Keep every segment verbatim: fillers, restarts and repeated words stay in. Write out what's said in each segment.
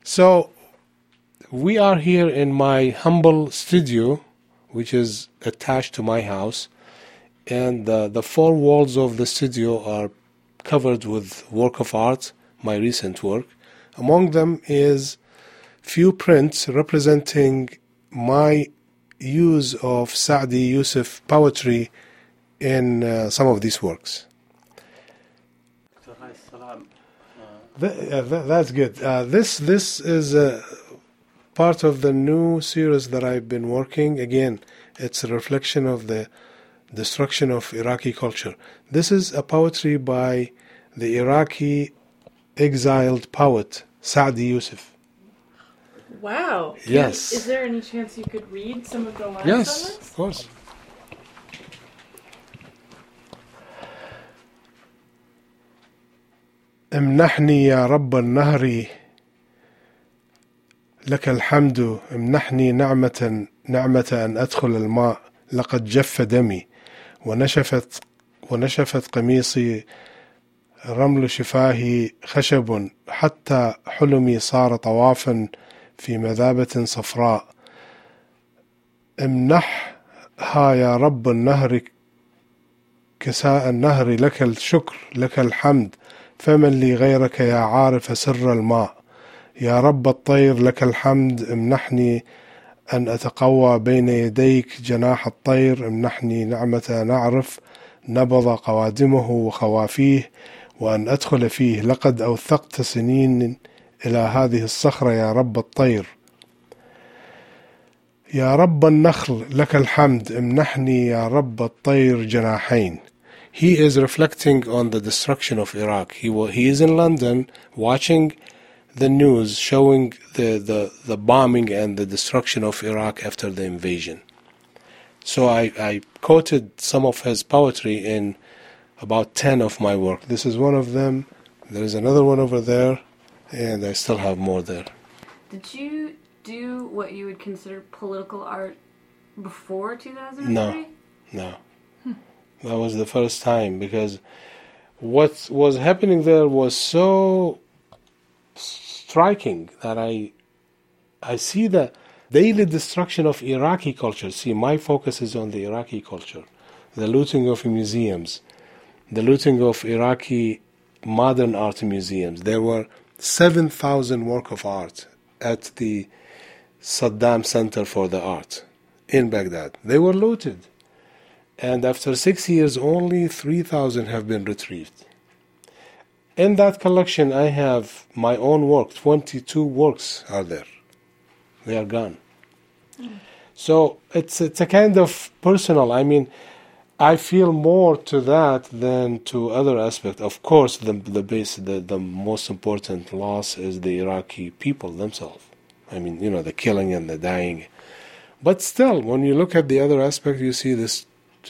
So we are here in my humble studio, which is attached to my house, and uh, the four walls of the studio are covered with work of art, my recent work. Among them is few prints representing my use of Saadi Yusuf poetry in uh, some of these works. Th- uh, th- that's good. Uh, this this is uh, part of the new series that I've been working. Again, it's a reflection of the destruction of Iraqi culture. This is a poetry by the Iraqi exiled poet Saadi Yusuf. Wow. Can Yes. You, is there any chance you could read some of the lines Yes, on this? of course. امنحني يا رب النهر لك الحمد امنحني نعمة نعمة أن أدخل الماء لقد جف دمي ونشفت ونشفت قميصي رمل شفاهي خشب حتى حلمي صار طوافا في مذابة صفراء امنحها يا رب النهر كساء النهر لك الشكر لك الحمد فمن لي غيرك يا عارف سر الماء يا رب الطير لك الحمد امنحني أن أتقوى بين يديك جناح الطير امنحني نعمة نعرف نبض قوادمه وخوافيه وأن أدخل فيه لقد أوثقت سنين إلى هذه الصخرة يا رب الطير يا رب النخل لك الحمد امنحني يا رب الطير جناحين. He is reflecting on the destruction of Iraq. He, he is in London watching the news showing the, the, the bombing and the destruction of Iraq after the invasion. So I, I quoted some of his poetry in about ten of my work. This is one of them. There is another one over there, and I still have more there. Did you do what you would consider political art before two thousand three? No, no. Hmm. That was the first time, because what was happening there was so striking that I I see the daily destruction of Iraqi culture. See, my focus is on the Iraqi culture, the looting of museums, the looting of Iraqi modern art museums. There were seven thousand work of art at the Saddam Center for the Art in Baghdad. They were looted. And after six years, only three thousand have been retrieved. In that collection, I have my own work. twenty-two works are there. They are gone. Mm. So it's it's a kind of personal. I mean, I feel more to that than to other aspects. Of course, the the base, the, the most important loss is the Iraqi people themselves. I mean, you know, the killing and the dying. But still, when you look at the other aspect, you see this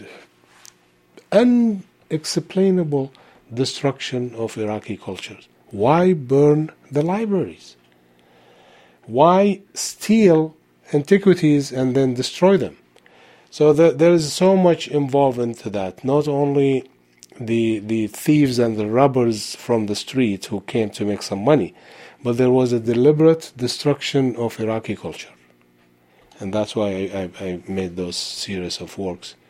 unexplainable destruction of Iraqi cultures. Why burn the libraries? Why steal antiquities and then destroy them? So the, there is so much involved into that. Not only the the thieves and the robbers from the street who came to make some money, but there was a deliberate destruction of Iraqi culture. And that's why I, I, I made those series of works.